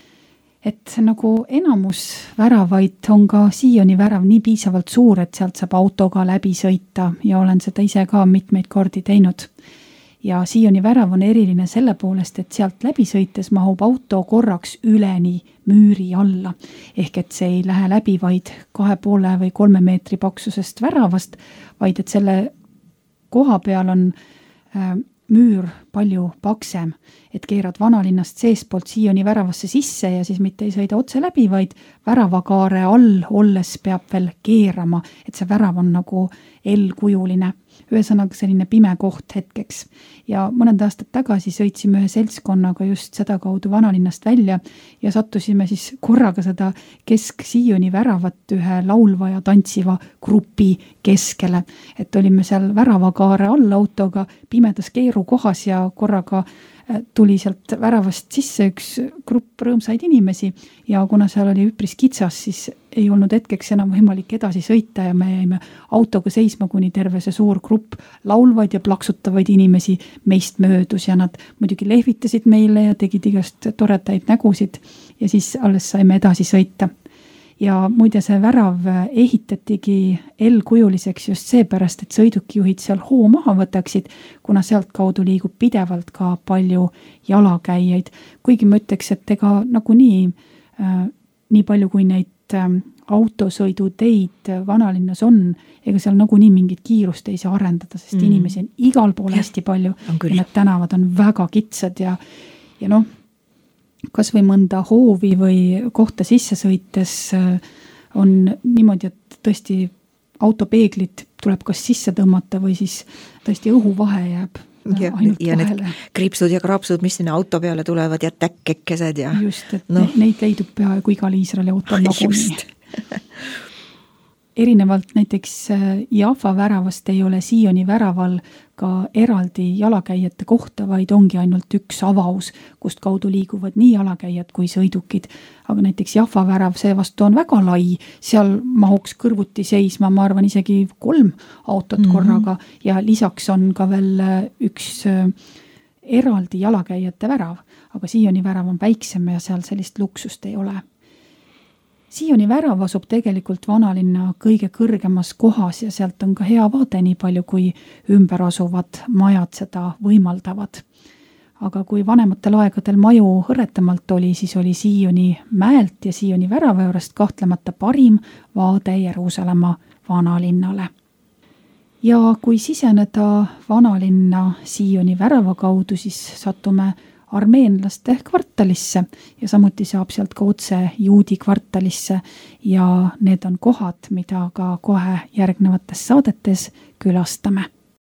et nagu enamus väravaid on ka Sioni värav nii piisavalt suur, et sealt saab autoga läbi sõita ja olen seda ise ka mitmeid kordi teinud. Ja Sioni värav on eriline selle poolest, et sealt läbi sõites mahub auto korraks üleni müüri alla. Ehk et see ei lähe läbi vaid kahe poole või kolme meetri paksusest väravast, vaid et selle koha peal on äh, müür palju paksem, et keerad vanalinnast seespoolt Sioni väravasse sisse ja siis mitte ei sõida otse läbi, vaid väravakaare all olles peab veel keerama, et see värav on nagu L-kujuline. Ühesõnaga selline pime koht hetkeks. Ja mõned aastad tagasi sõitsime ühe seltskonnaga just seda kaudu vanalinnast välja ja sattusime siis korraga seda kesk-Sioni väravat ühe laulva ja tantsiva grupi keskele. Et olime seal väravakaare all autoga pimedas keeru kohas ja korraga tuli sealt väravast sisse üks grupp rõõmsaid inimesi ja kuna seal oli üpris kitsas, siis ei olnud hetkeks enam võimalik edasi sõita ja me jäime autoga seisma, kuni terve see suur grupp laulvaid ja plaksutavaid inimesi meist möödus ja nad muidugi lehvitasid meile ja tegid igast toredaid nägusid ja siis alles saime edasi sõita. Ja muide see värav ehitatigi L-kujuliseks just seepärast, et sõidukijuhid seal hoo maha võtaksid, kuna sealt kaudu liigub pidevalt ka palju jalakäijaid. Kuigi ma ütleks, et ega nagu nii, äh, nii palju kui neid äh, autosõiduteid vanalinnas on, ega seal nagu nii mingit kiirust ei saa arendada, sest mm. inimesi on igal pool hästi palju ja need tänavad on väga kitsad ja, ja noh, kas või mõnda hoovi või kohta sisse sõites on niimoodi, et tõesti autopeeglid tuleb kas sisse tõmmata või siis tõesti õhuvahe jääb ja, ainult ja vahele. Need kriipsud ja krapsud, mis sinna auto peale tulevad ja täkkekesed ja just, et no. neid leidub peaaegu igal Iisraeli autol nagunii. Erinevalt näiteks Jaffa väravast ei ole Sioni väraval ka eraldi jalakäijate kohta, vaid ongi ainult üks avaus, kust kaudu liiguvad nii jalakäijad kui sõidukid. Aga näiteks Jaffa värav see vastu on väga lai, seal mahuks kõrvuti seisma, ma arvan isegi kolm autot mm-hmm. korraga ja lisaks on ka veel üks eraldi jalakäijate värav, aga Sioni värav on väiksem ja seal sellist luksust ei ole. Sioni värav asub tegelikult vanalinna kõige kõrgemas kohas ja sealt on ka hea vaade nii palju, kui ümber asuvad majad seda võimaldavad. Aga kui vanematel aegadel maju hõretamalt oli, siis oli Sioni mäelt ja Sioni värava juurest kahtlemata parim vaade Jeruusalemma vanalinnale. ja kui siseneda vanalinna Sioni värava kaudu, siis satume armeenlaste kvartalisse ja samuti saab sealt ka otse juudi kvartalisse ja need on kohad, mida ka kohe järgnevates saadetes külastame.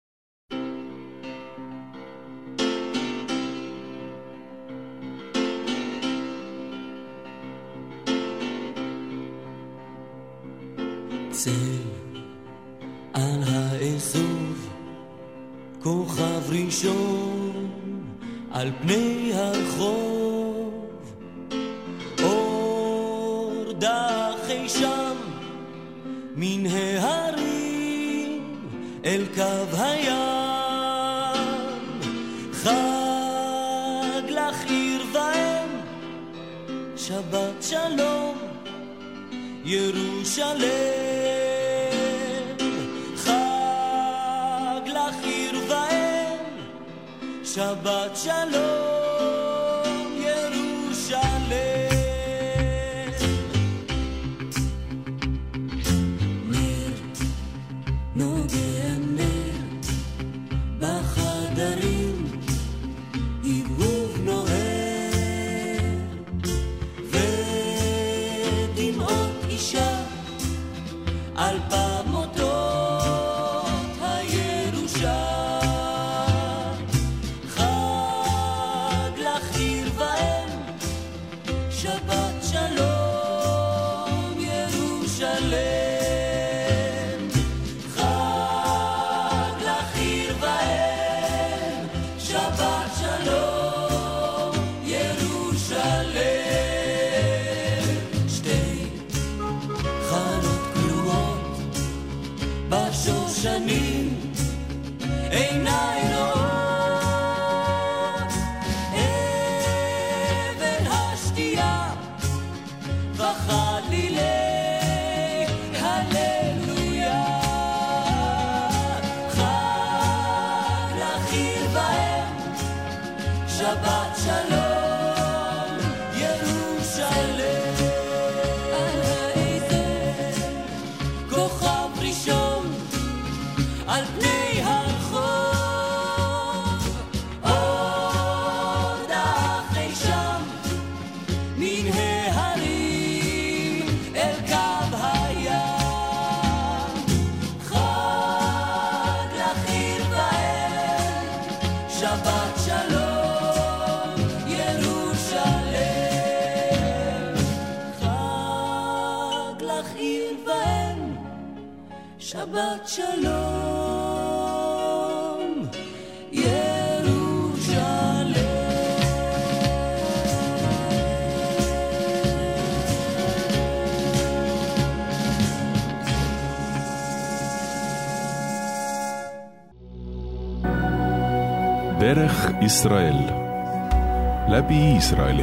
צל על האזוב, כוכב ראשון על פני הרחוב, אור דחי שם מן ההרים אל קו הים, חג לך עיר ואם, שבת שלום ירושלים, חג לך עיר ואם, שבת שלום ירושלים. נר נוגע נר בחדרים, עירוב נוהר ודמעות אישה על במותות הירושה, חג לך עיר ואם, שבת שלום ירושלים, חג לך עיר ואם, שבת שלום ירושלים. שתי חנות כלואות בשושנים, עיניי רואות אבן השתייה וחלילי הללויה, חג לך עיר ואם, שבת שלום ירושלים. על האזר כוכב ראשון על פני הרחוב, אור דחי שם מן ההרים אל קו הים, חג לך עיר ואם, שבת שלום ירושלים, חג לך עיר ואם, שבת שלום ירושלים. דרך ישראל, läbi Iisraeli.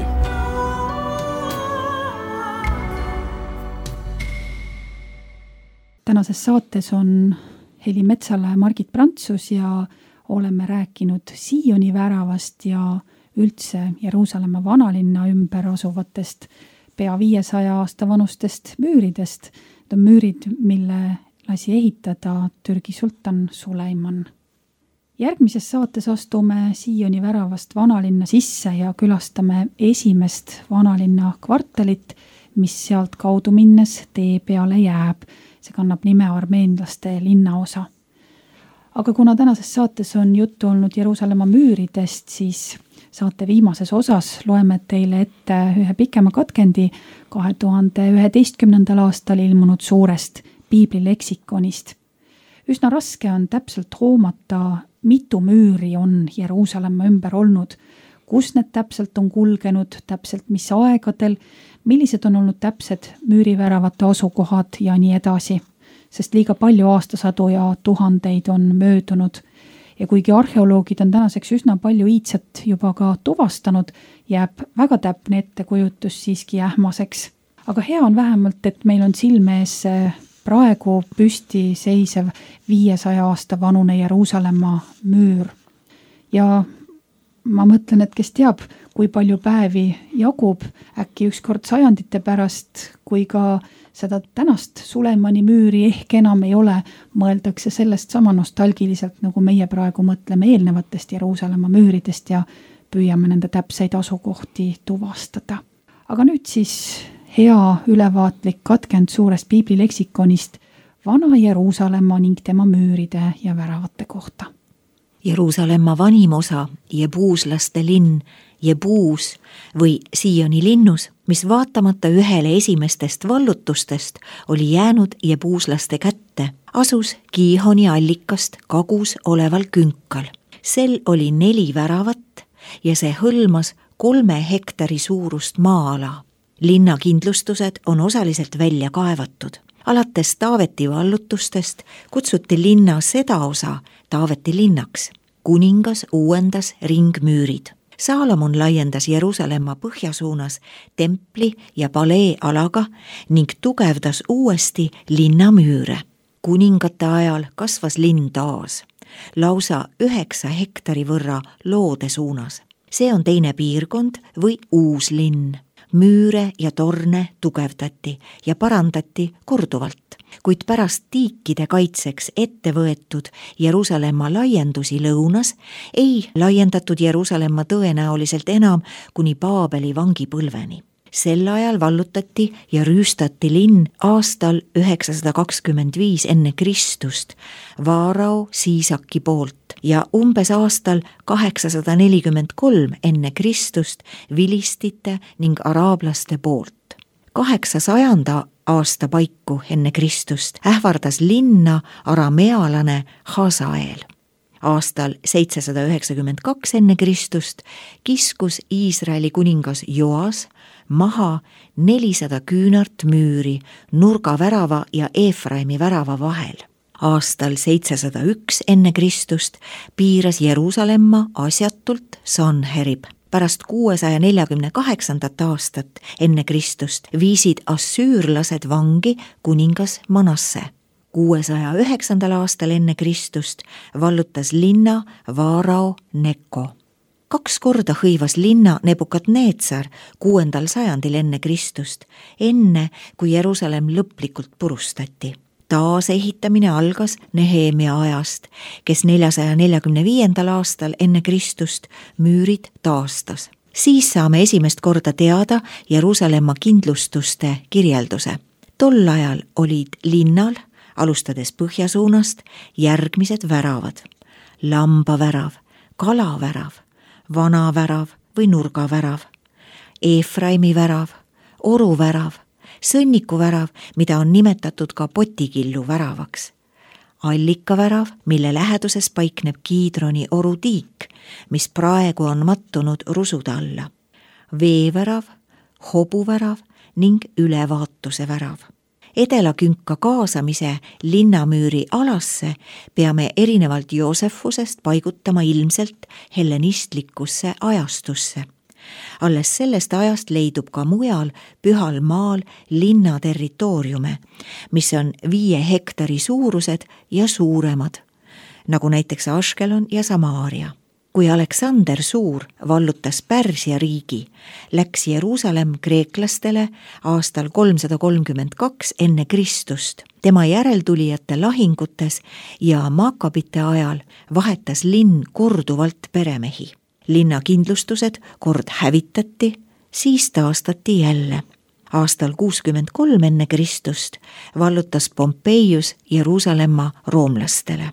Tänases saates on Heli Metsala ja Margit Prantsus ja oleme rääkinud Sioni väravast ja üldse Jeruusalemma vanalinna ümber asuvatest pea viiesaja aasta vanustest müüridest. Need on müürid, mille lasi ehitada Türgi sultan Suleiman. Järgmises saates astume Sioni väravast vanalinna sisse ja külastame esimest vanalinna kvartalit, mis sealt kaudu minnes tee peale jääb. See kannab nime armeenlaste linnaosa. Aga kuna tänases saates on juttu olnud Jeruusalemma müüridest, siis saate viimases osas loeme teile ette ühe pikema katkendi kahe tuhande üheteistkümnendal aastal ilmunud suurest piiblileksikonist. Üsna raske on täpselt hoomata, mitu müüri on Jeruusalemma ümber olnud, kus need täpselt on kulgenud, täpselt mis aegadel, millised on olnud täpsed müüriväravate asukohad ja nii edasi, sest liiga palju aastasadu ja tuhandeid on möödunud. Ja kuigi arheoloogid on tänaseks üsna palju iidset juba ka tuvastanud, jääb väga täpne ettekujutus siiski ähmaseks. Aga hea on vähemalt, et meil on silme ees praegu püsti seisev viiesaja aasta vanune Jeruusalemma müür. Ja ma mõtlen, et kes teab, kui palju päevi jagub, äkki ükskord sajandite pärast, kui ka seda tänast Sulemani müüri ehk enam ei ole, mõeldakse sellest sama nostalgiliselt, nagu meie praegu mõtleme eelnevatest Jeruusalemma müüridest ja püüame nende täpseid asukohti tuvastada. Aga nüüd siis hea ülevaatlik katkend suurest piiblileksikonist Vana Jeruusalemma ning tema müüride ja väravate kohta. Jeruusalemma vanim osa, jebuuslaste linn, Jebuus või Sioni linnus, mis vaatamata ühele esimestest vallutustest oli jäänud jebuuslaste kätte, asus Giihoni allikast kagus oleval künkal. Sel oli neli väravat ja see hõlmas kolme hektari suurust maa-ala. Linna kindlustused on osaliselt välja kaevatud. Alates Taaveti vallutustest kutsuti linna seda osa Taaveti linnaks. Kuningas uuendas ringmüürid. Saalomon laiendas Jeruusalemma põhjasuunas templi ja palee alaga ning tugevdas uuesti linnamüüre. Kuningate ajal kasvas linn taas, lausa üheksa hektari võrra loode suunas. See on teine piirkond või uus linn. Müüre ja torne tugevdati ja parandati korduvalt, kuid pärast tiikide kaitseks ette võetud Jeruusalemma laiendusi lõunas ei laiendatud Jeruusalemma tõenäoliselt enam kuni Paabeli vangipõlveni. Sel ajal vallutati ja rüüstati linn aastal üheksasada kakskümmend viis enne Kristust Vaarao Siisaki poolt ja umbes aastal kaheksasada nelikümmend kolm enne Kristust vilistite ning araablaste poolt. kaheksasajanda aasta paiku enne Kristust ähvardas linna aramealane Hazael. Aastal seitsesada üheksakümmend kaks enne Kristust kiskus Iisraeli kuningas Joas maha nelisada küünart müüri nurgavärava ja Eefraimi värava vahel. Aastal seitsesada üks enne Kristust piiras Jeruusalemma asjatult Sanherib. Pärast kuuesaja neljakümne kaheksandat aastat enne Kristust viisid assüürlased vangi kuningas Manasse. kuuesaja üheksandal aastal enne Kristust vallutas linna Vaarao Neko. Kaks korda hõivas linna Nebukadneetsar kuuendal sajandil enne Kristust, enne kui Jeruusalemm lõplikult purustati. Taasehitamine algas Nehemia ajast, kes neljasaja neljakümne viiendal aastal enne Kristust müürid taastas. Siis saame esimest korda teada Jeruusalemma kindlustuste kirjelduse. Tol ajal olid linnal, alustades põhjasuunast, järgmised väravad. Lambavärav, kalavärav, vanavärav või nurgavärav, Eefraimi värav, oruvärav, sõnnikuvärav, mida on nimetatud ka potikillu väravaks, allikavärav, mille läheduses paikneb Kiidroni orutiik, mis praegu on mattunud rusude alla, veevärav, hobuvärav ning ülevaatuse värav. Edelakünka kaasamise linnamüüri alasse peame erinevalt Joosefusest paigutama ilmselt hellenistlikusse ajastusse. Alles sellest ajast leidub ka mujal Pühal maal linna territooriume, mis on viie hektari suurused ja suuremad, nagu näiteks Ashkelon ja Samaaria. Kui Aleksander Suur vallutas Pärsia riigi, läks Jeruusalemm kreeklastele aastal kolmsada kolmkümmend kaks enne Kristust. Tema järeltulijate lahingutes ja Maakabite ajal vahetas linn korduvalt peremehi. Linna kindlustused kord hävitati, siis taastati jälle. Aastal kuuskümmend kolm enne Kristust vallutas Pompeius Jeruusalemma roomlastele.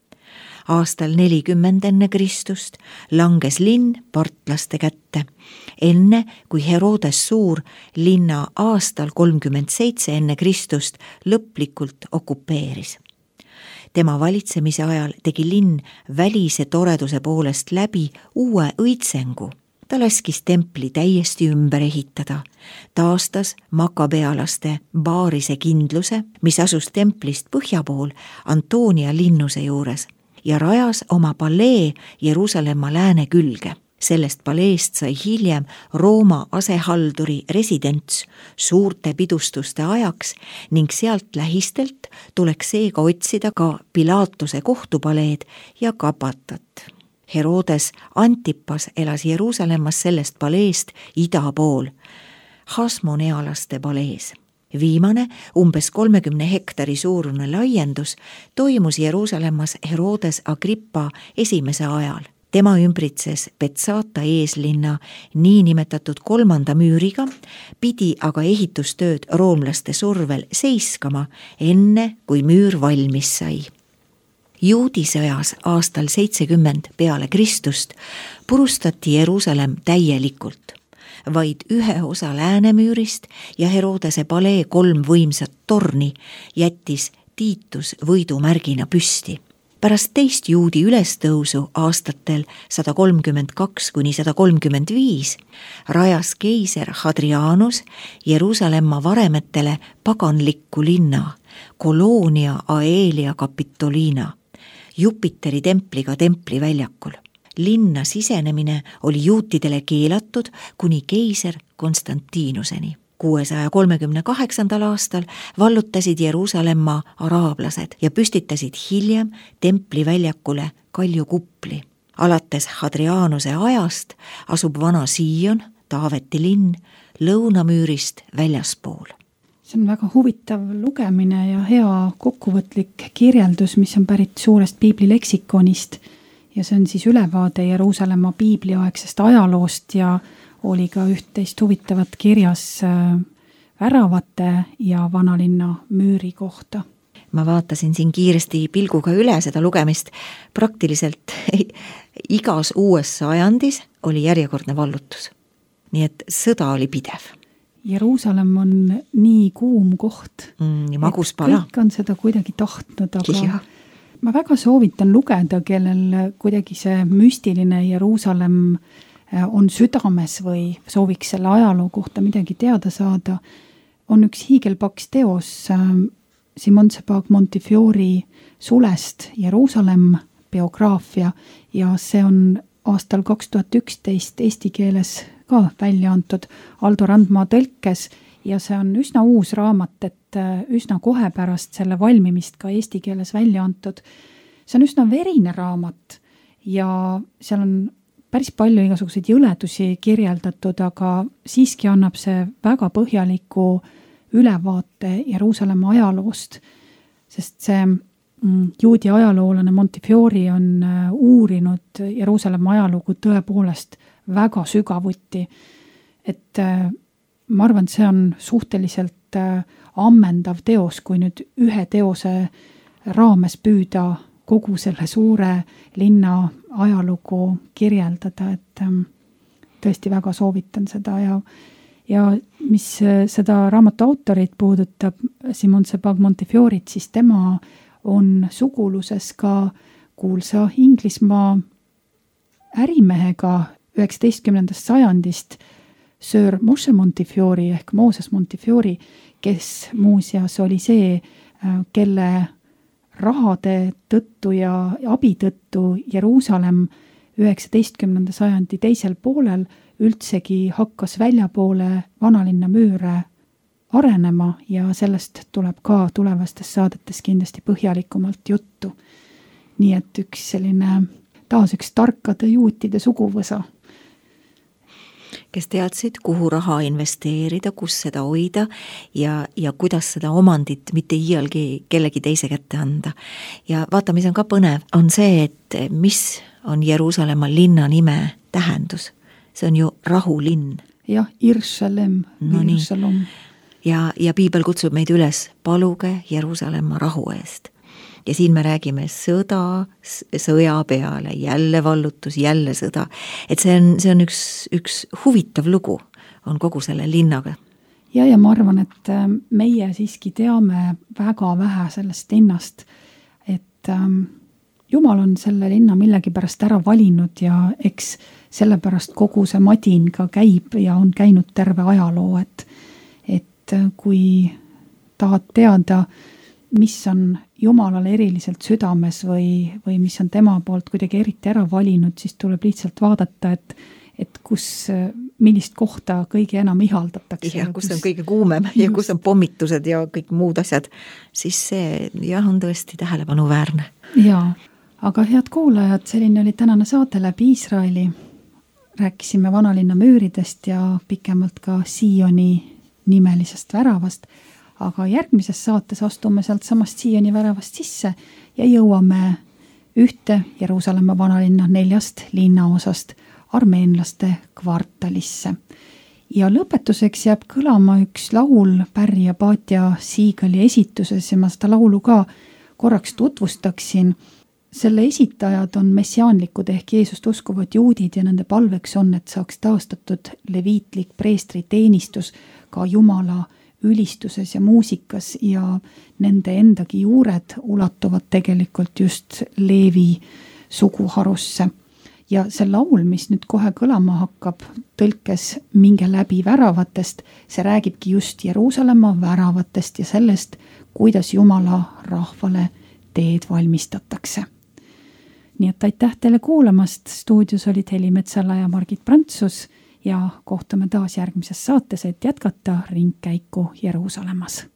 Aastal nelikümmend enne Kristust langes linn partlaste kätte, enne kui Herodes Suur linna aastal kolmkümmend seitse enne Kristust lõplikult okupeeris. Tema valitsemise ajal tegi linn välise toreduse poolest läbi uue õitsengu. Ta laskis templi täiesti ümber ehitada, taastas makabealaste Baarise kindluse, mis asus templist põhja pool Antonia linnuse juures, ja rajas oma palee Jeruusalemma lääne külge. Sellest paleest sai hiljem Rooma asehalduri residents suurte pidustuste ajaks ning sealt lähistelt tuleks seega otsida ka Pilaatuse kohtupaleed ja kapatat. Herodes Antipas elas Jeruusalemmas sellest paleest ida pool, Hasmonealaste palees. Viimane, umbes kolmekümne hektari suurune laiendus toimus Jeruusalemmas Herodes Agrippa esimese ajal. Tema ümbritses Betsata eeslinna niinimetatud kolmanda müüriga, pidi aga ehitustööd roomlaste survel seiskama, enne kui müür valmis sai. Juudisõjas aastal seitsekümmend peale Kristust purustati Jeruusalemm täielikult. Vaid ühe osa läänemüürist ja Herodese palee kolm võimsat torni jättis Tiitus võidumärgina püsti. Pärast teist juudi ülestõusu aastatel sada kolmkümmend kaks kuni sada kolmkümmend viis rajas keiser Hadrianus Jeruusalemma varemetele paganlikku linna, Colonia Aelia Capitolina, Jupiteri templiga templi väljakul. Linna sisenemine oli juutidele keelatud kuni keiser Konstantinuseni. kuuesaja kolmekümne kaheksandal aastal vallutasid Jeruusalemma araablased ja püstitasid hiljem templi väljakule kaljukupli. Alates Hadrianuse ajast asub vana Sion, Taaveti linn, lõunamüürist väljaspool. See on väga huvitav lugemine ja hea kokkuvõtlik kirjeldus, mis on pärit suurest piiblileksikonist ja see on siis ülevaade Jeruusalemma piibliaegsest ajaloost ja oli ka üht-teist huvitavat kirjas väravate ja vanalinna müüri kohta. Ma vaatasin siin kiiresti pilguga üle seda lugemist. Praktiliselt igas uues sajandis oli järjekordne vallutus. Nii et sõda oli pidev. Jeruusalemm on nii kuum koht. Mm, ja magus pala. Kõik on seda kuidagi tahtnud, aga ja. Ma väga soovitan lugeda, kellel kuidagi see müstiline Jeruusalemm on südames või sooviks selle ajaloo kohta midagi teada saada, on üks hiigelpaks teos Simon Sebag Montefiori sulest Jeruusalemm biograafia ja see on aastal kaks tuhat üksteist eesti keeles ka välja antud Aldo Randmaa tõlkes ja see on üsna uus raamat, et üsna kohe pärast selle valmimist ka eesti keeles välja antud. See on üsna verine raamat ja seal on päris palju igasuguseid jõledusi kirjeldatud, aga siiski annab see väga põhjaliku ülevaate Jeruusalemma ajaloost, sest see juudi ajaloolane Montefiori on uurinud Jeruusalemma ajalugu tõepoolest väga sügavuti. Et ma arvan, see on suhteliselt ammendav teos, kui nüüd ühe teose raames püüda kogu selle suure linna ajalugu kirjeldada, et tõesti väga soovitan seda ja, ja mis seda raamatu autorit puudutab, Simon Sebag Montefiorit, siis tema on suguluses ka kuulsa Inglismaa ärimehega üheksateistkümnendast sajandist Sir Moshe Montefiori ehk Moses Montefiori, kes muuseas oli see, kelle rahade tõttu ja abi tõttu Jeruusalemm üheksateistkümnenda sajandi teisel poolel üldsegi hakkas väljapoole vanalinna müüre arenema ja sellest tuleb ka tulevastes saadetes kindlasti põhjalikumalt juttu. Nii et üks selline taas üks tarkade juutide suguvõsa. Kes teadsid, kuhu raha investeerida, kus seda hoida ja, ja kuidas seda omandit mitte iialgi kellegi teise kätte anda. Ja vaata, mis on ka põnev, on see, et mis on Jeruusalemma linna nime tähendus. See on ju rahulinn. Jah, Irshalem, no Irsalom. Ja, ja piibel kutsub meid üles, paluge Jeruusalemma rahu eest. Ja siin me räägime sõda, sõja peale, jälle vallutus, jälle sõda. Et see on, see on üks, üks huvitav lugu, on kogu selle linnaga. Ja, ja ma arvan, et meie siiski teame väga vähe sellest linnast, et Jumal on selle linna millegi pärast ära valinud ja eks sellepärast kogu see madin ka käib ja on käinud terve ajaloo, et, et kui tahad teada, mis on Jumalale eriliselt südames või, või mis on tema poolt kuidagi eriti ära valinud, siis tuleb lihtsalt vaadata, et, et kus, millist kohta kõige enam ihaldatakse. Ja kus on kõige kuumem ja kus on pommitused ja kõik muud asjad, siis see jah, on tõesti tähelepanuväärne. Jaa, aga head kuulajad, selline oli tänane saade läbi Iisraeli. Rääkisime vanalinna müüridest ja pikemalt ka Sioni nimelisest väravast. aga järgmises saates astume sealt samast Sioni väravast sisse ja jõuame ühte Jeruusalemma vanalinna neljast linnaosast armeenlaste kvartalisse. Ja lõpetuseks jääb kõlama üks laul Pärri ja Paatja Siigali esituses ja ma seda laulu ka korraks tutvustaksin. Selle esitajad on messiaanlikud ehk Jeesust uskuvad juudid ja nende palveks on, et saaks taastatud leviitlik preestri teenistus ka Jumala ülistuses ja muusikas ja nende endagi juured ulatuvad tegelikult just Leevi suguharusse. Ja see laul, mis nüüd kohe kõlama hakkab tõlkes minge läbi väravatest, see räägibki just Jeruusalemma väravatest ja sellest, kuidas Jumala rahvale teed valmistatakse. Nii et aitäh teile kuulamast, stuudios olid Heli Metsala ja Margit Prantsus ja kohtume taas järgmises saates, et jätkata ringkäiku Jeruusalemmas.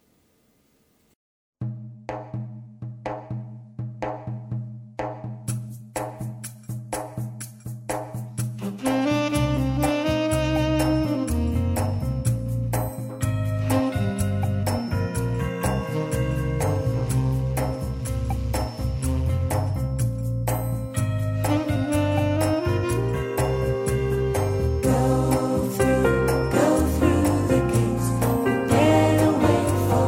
Go through, go through the gates, prepare the way for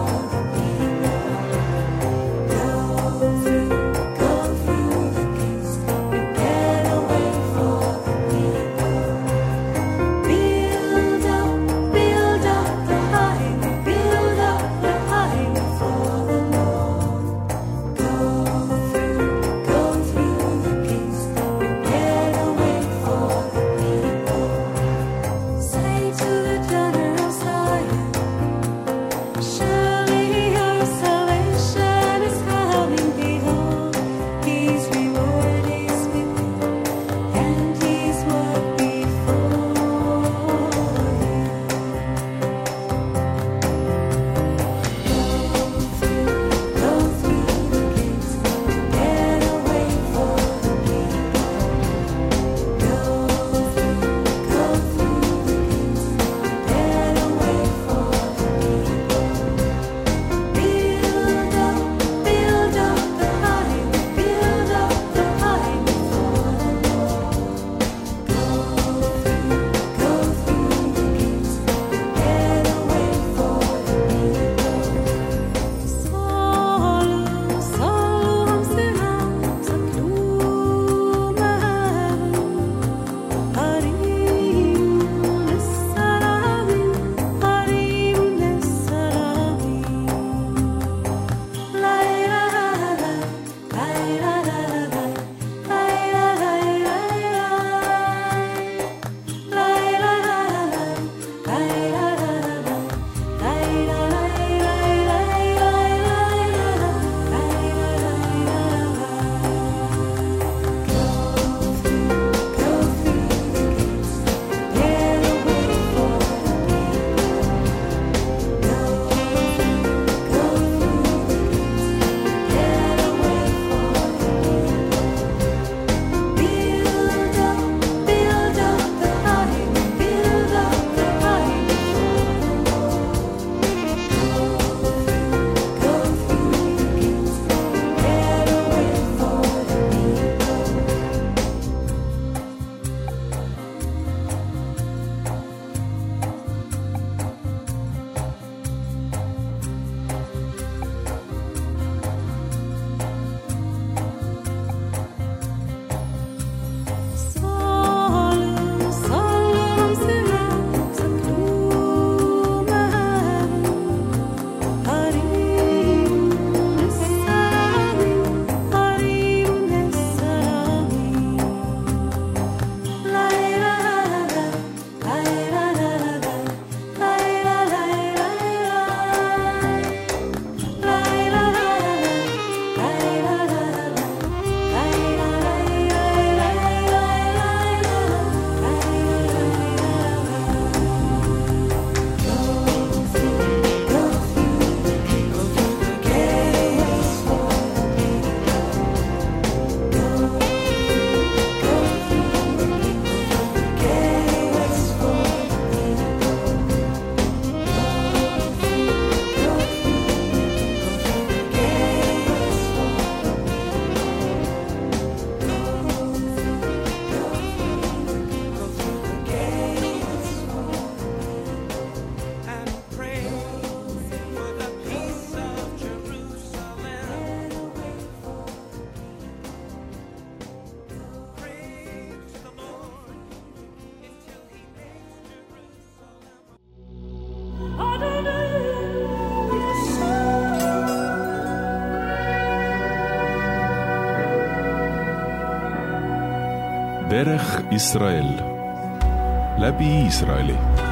Derech Israel läbi Iisraeli.